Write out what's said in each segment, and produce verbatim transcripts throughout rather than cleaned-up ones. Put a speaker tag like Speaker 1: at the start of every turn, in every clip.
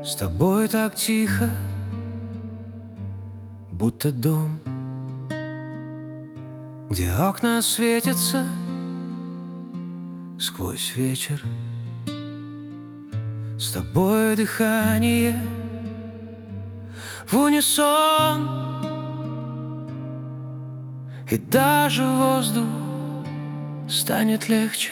Speaker 1: С тобой так тихо, будто дом, где окна светятся сквозь вечер. С тобой дыхание в унисон, и даже воздух станет легче.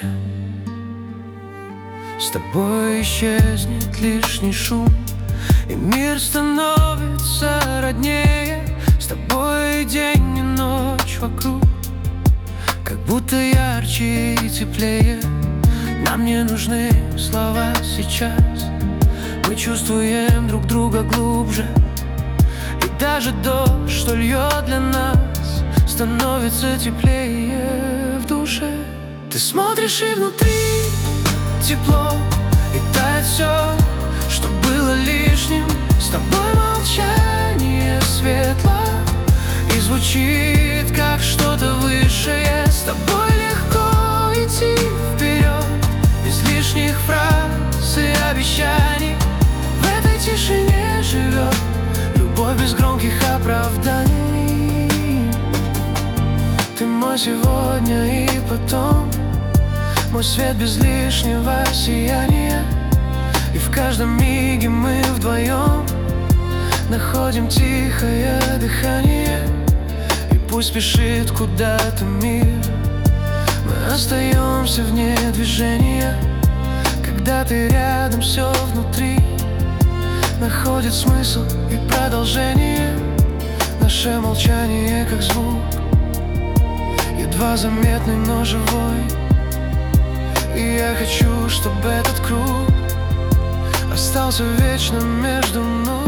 Speaker 1: С тобой исчезнет лишний шум, и мир становится роднее. С тобой и день, и ночь вокруг как будто ярче и теплее. Нам не нужны слова сейчас, мы чувствуем друг друга глубже. И даже дождь, что льет для нас, становится теплее в душе. Ты смотришь, и внутри тепло, и тает все, что было лишним. С тобой молчание светло и звучит как что-то высшее. С тобой легко идти вперед, без лишних фраз и обещаний. В этой тишине живет любовь без громких оправданий. Ты мой сегодня и потом, мой свет без лишнего сияния. И в каждом миге мы вдвоем находим тихое дыхание. И пусть спешит куда-то мир, мы остаемся вне движения. Когда ты рядом, все внутри находит смысл и продолжение. Наше молчание как звук, едва заметный, но живой. И я хочу, чтобы этот круг остался вечным между мной.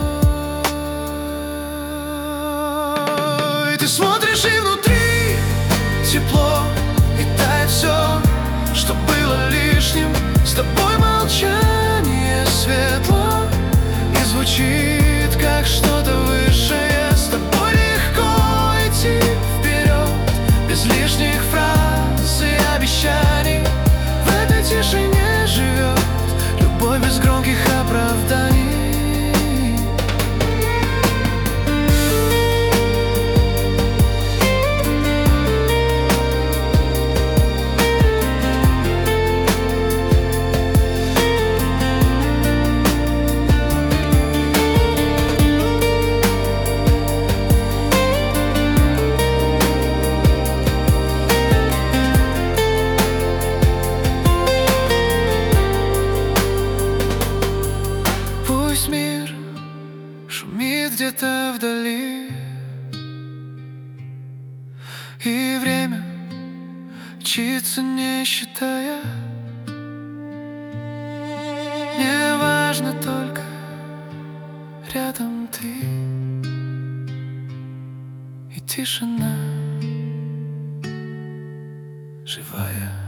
Speaker 1: Ты смотришь, и внутри тепло, и тает все, что было лишним. С тобой молчание светло и звучит как что-то высшее. С тобой легко идти вперед, без лишних фраз и обещаний. В этой тишине живет любовь без громких оправданий. Мир шумит где-то вдали, и время мчится, не считая. Мне важно только рядом ты и тишина живая.